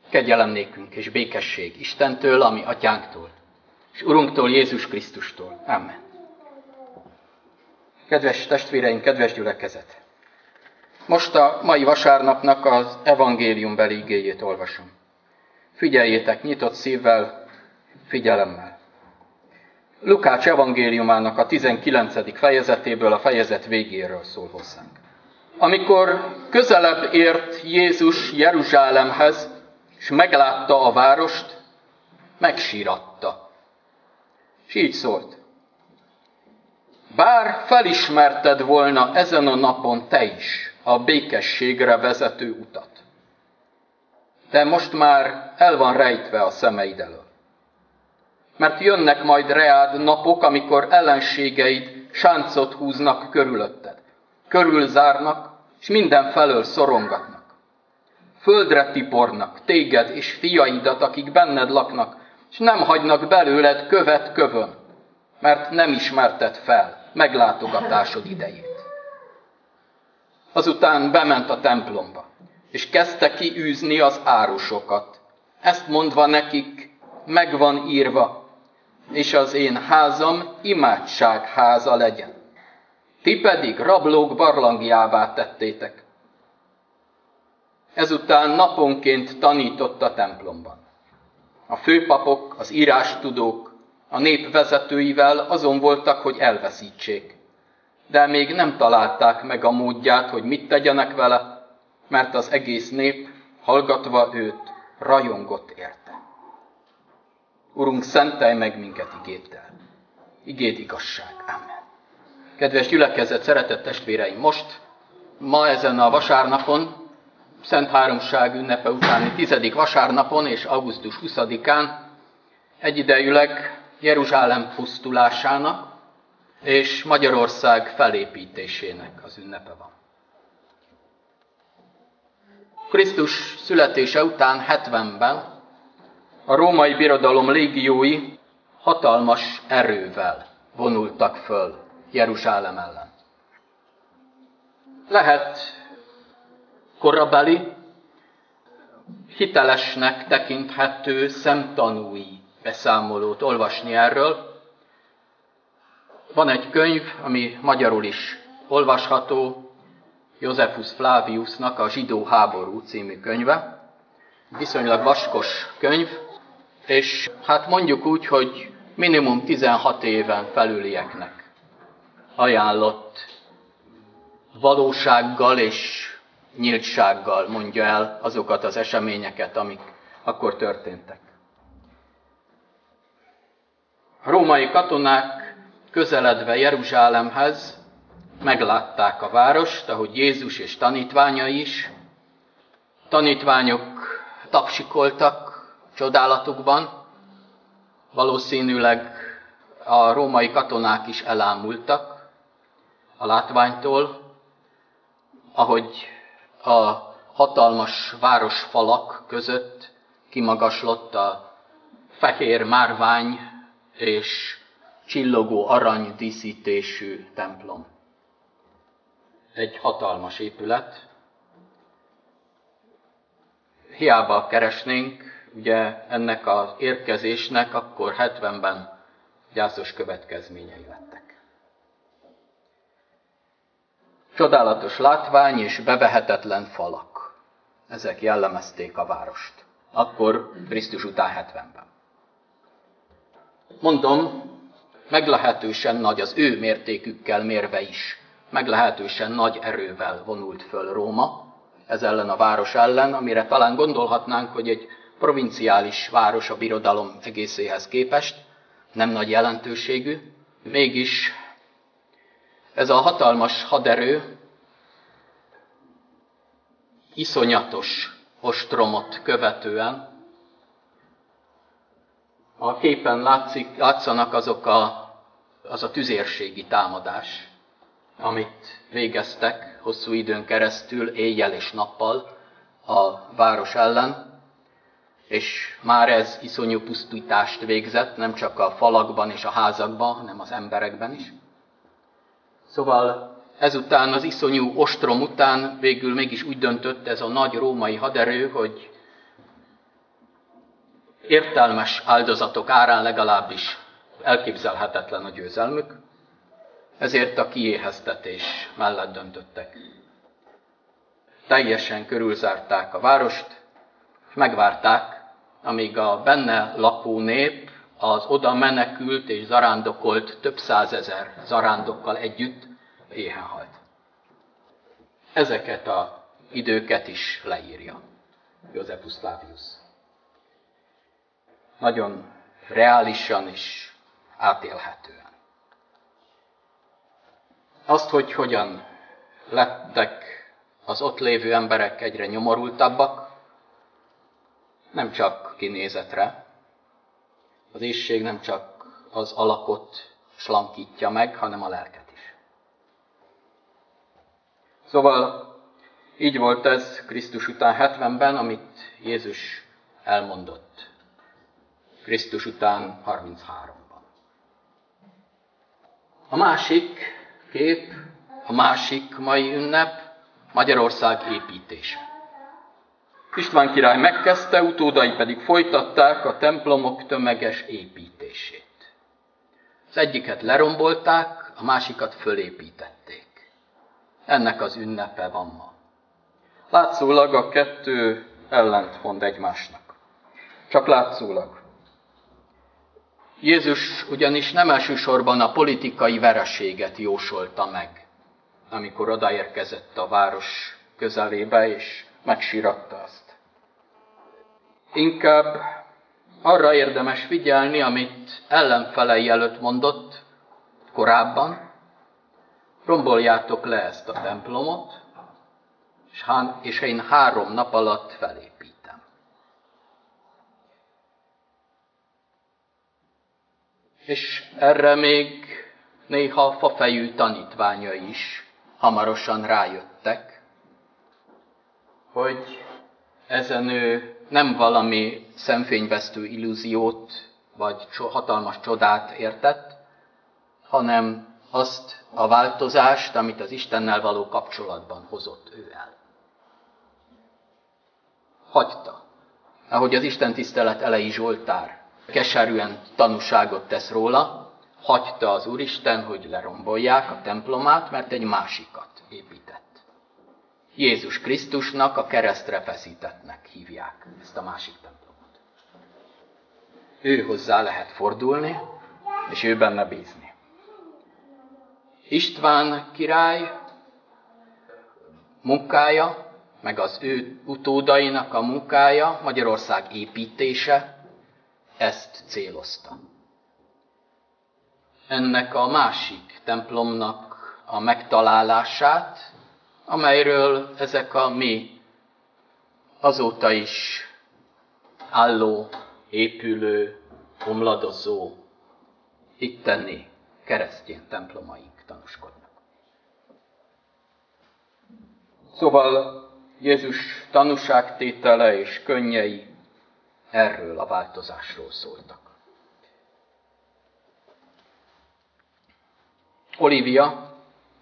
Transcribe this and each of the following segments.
Kegyelem nékünk és békesség Istentől, ami atyánktól, és Urunktól, Jézus Krisztustól. Amen. Kedves testvéreim, kedves gyülekezet! Most a mai vasárnapnak az evangéliumbeli igéjét olvasom. Figyeljétek nyitott szívvel, figyelemmel. Lukács evangéliumának a 19. fejezetéből, a fejezet végéről szól hozzánk. Amikor közelebb ért Jézus Jeruzsálemhez, és meglátta a várost, megsíratta. És így szólt: bár felismerted volna ezen a napon te is a békességre vezető utat, de most már el van rejtve a szemeid elől. Mert jönnek majd reád napok, amikor ellenségeid sáncot húznak körülötted, körülzárnak, és mindenfelől szorongatnak. Földre tipornak téged és fiaidat, akik benned laknak, és nem hagynak belőled követ kövön, mert nem ismerted fel meglátogatásod idejét. Azután bement a templomba, és kezdte kiűzni az árusokat. Ezt mondva nekik, meg van írva, és az én házam imádságháza legyen. Ti pedig rablók barlangjává tettétek. Ezután naponként tanított a templomban. A főpapok, az írástudók, a nép vezetőivel azon voltak, hogy elveszítsék. De még nem találták meg a módját, hogy mit tegyenek vele, mert az egész nép, hallgatva őt, rajongott érte. Urunk, szentelj meg minket igéddel. Igéd igazság. Amen. Kedves gyülekezet, szeretett testvéreim, ma ezen a vasárnapon, Szent Háromság ünnepe utáni 10. vasárnapon és augusztus 20-án egyidejűleg Jeruzsálem pusztulásának és Magyarország felépítésének az ünnepe van. Krisztus születése után 70-ben a római birodalom légiói hatalmas erővel vonultak föl Jeruzsálem ellen. Lehet korabeli, hitelesnek tekinthető szemtanúi beszámolót olvasni erről. Van egy könyv, ami magyarul is olvasható, Josephus Flaviusnak a Zsidó háború című könyve. Viszonylag vaskos könyv, és hát mondjuk úgy, hogy minimum 16 éven felülieknek ajánlott valósággal és nyíltsággal mondja el azokat az eseményeket, amik akkor történtek. A római katonák közeledve Jeruzsálemhez meglátták a várost, ahogy Jézus és tanítványai is. Tanítványok tapsikoltak csodálatukban, valószínűleg a római katonák is elámultak a látványtól, ahogy a hatalmas városfalak között kimagaslott a fehér márvány és csillogó arany díszítésű templom. Egy hatalmas épület. Hiába keresnénk, ugye ennek az érkezésnek akkor 70-ben gyászos következményei lettek. Csodálatos látvány és bevehetetlen falak. Ezek jellemezték a várost. Akkor Krisztus után 70-ben. Mondom, meglehetősen nagy, az ő mértékükkel mérve is, meglehetősen nagy erővel vonult föl Róma ez ellen a város ellen, amire talán gondolhatnánk, hogy egy provinciális város a birodalom egészéhez képest, nem nagy jelentőségű. Mégis ez a hatalmas haderő iszonyatos ostromot követően, a képen látszanak az a tüzérségi támadás, amit végeztek hosszú időn keresztül, éjjel és nappal a város ellen, és már ez iszonyú pusztítást végzett, nem csak a falakban és a házakban, hanem az emberekben is. Szóval ezután, az iszonyú ostrom után végül mégis úgy döntött ez a nagy római haderő, hogy értelmes áldozatok árán legalábbis elképzelhetetlen a győzelmük, ezért a kiéheztetés mellett döntöttek. Teljesen körülzárták a várost, és megvárták, amíg a benne lakó nép az oda menekült és zarándokolt több százezer zarándokkal együtt éhen halt. Ezeket az időket is leírja Josephus Flavius. Nagyon reálisan és átélhetően. Azt, hogy hogyan lettek az ott lévő emberek egyre nyomorultabbak, nem csak kinézetre. Az éhség nem csak az alakot slankítja meg, hanem a lelket is. Szóval így volt ez Krisztus után 70-ben, amit Jézus elmondott. Krisztus után 33-ban. A másik kép, a másik mai ünnep Magyarország építése. István király megkezdte, utódai pedig folytatták a templomok tömeges építését. Az egyiket lerombolták, a másikat fölépítették. Ennek az ünnepe van ma. Látszólag a kettő ellentmond egymásnak. Csak látszólag. Jézus ugyanis nem elsősorban a politikai vereséget jósolta meg, amikor odaérkezett a város közelébe, és megsíratta azt. Inkább arra érdemes figyelni, amit ellenfelei előtt mondott korábban: romboljátok le ezt a templomot, és én 3 nap alatt felépítem. És erre még néha fafejű tanítványai is hamarosan rájöttek, hogy ezen ő nem valami szemfényvesztő illúziót vagy hatalmas csodát értett, hanem azt a változást, amit az Istennel való kapcsolatban hozott ő el. Hagyta, ahogy az istentisztelet elejé Zsoltár keserűen tanúságot tesz róla, hagyta az Úristen, hogy lerombolják a templomát, mert egy másikat épített. Jézus Krisztusnak a keresztre feszítettnek hívják ezt a másik templomot. Ő hozzá lehet fordulni, és ő benne bízni. István király munkája, meg az ő utódainak a munkája, Magyarország építése, ezt célozta. Ennek a másik templomnak a megtalálását, amelyről ezek a mi azóta is álló, épülő, omladozó, itteni keresztény templomaink tanúskodnak. Szóval Jézus tanúságtétele és könnyei erről a változásról szóltak. Olivia,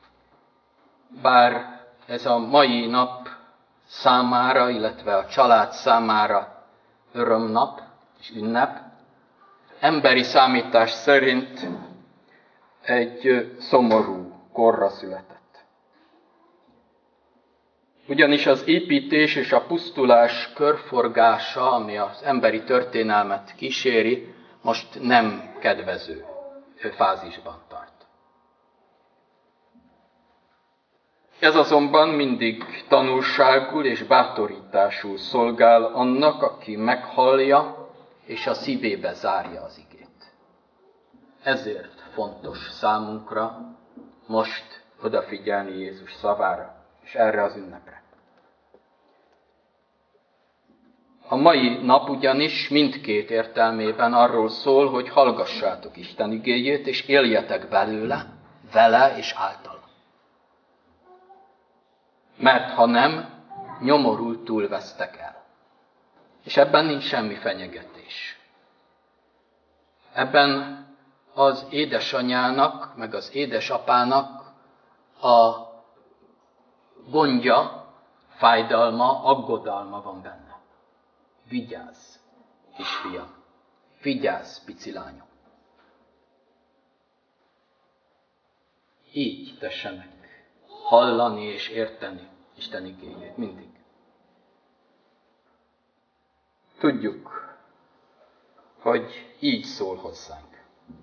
bár ez a mai nap számára, illetve a család számára örömnap és ünnep, emberi számítás szerint egy szomorú korra született. Ugyanis az építés és a pusztulás körforgása, ami az emberi történelmet kíséri, most nem kedvező fázisban tart. Ez azonban mindig tanulságul és bátorításul szolgál annak, aki meghallja és a szívébe zárja az igét. Ezért fontos számunkra most odafigyelni Jézus szavára és erre az ünnepre. A mai nap ugyanis mindkét értelmében arról szól, hogy hallgassátok Isten igéjét, és éljetek belőle, vele és általa. Mert ha nem, nyomorultul vesztek el. És ebben nincs semmi fenyegetés. Ebben az édesanyának, meg az édesapának a gondja, fájdalma, aggodalma van benne. Vigyázz, kisfiam, vigyázz, pici lányom. Így tessenek hallani és érteni Isten igéjét mindig. Tudjuk, hogy így szól hozzánk.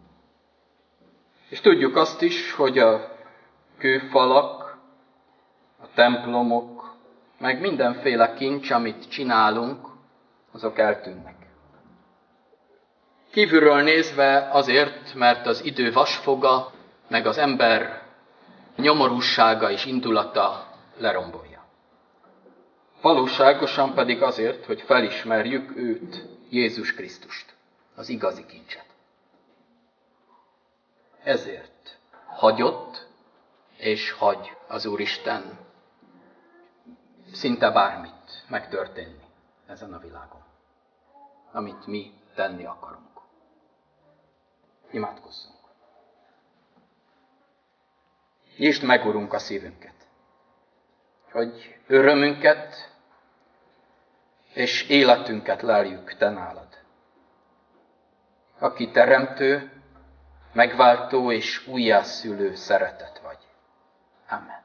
És tudjuk azt is, hogy a kőfalak, a templomok, meg mindenféle kincs, amit csinálunk, azok eltűnnek. Kívülről nézve azért, mert az idő vasfoga, meg az ember nyomorúsága és indulata lerombolja. Valóságosan pedig azért, hogy felismerjük őt, Jézus Krisztust, az igazi kincset. Ezért hagyott és hagy az Úristen szinte bármit megtörténni ezen a világon, amit mi tenni akarunk. Imádkozzunk. Nyisd meg, Urunk, a szívünket, hogy örömünket és életünket leljük Te nálad, aki teremtő, megváltó és újjászülő szeretet vagy. Amen.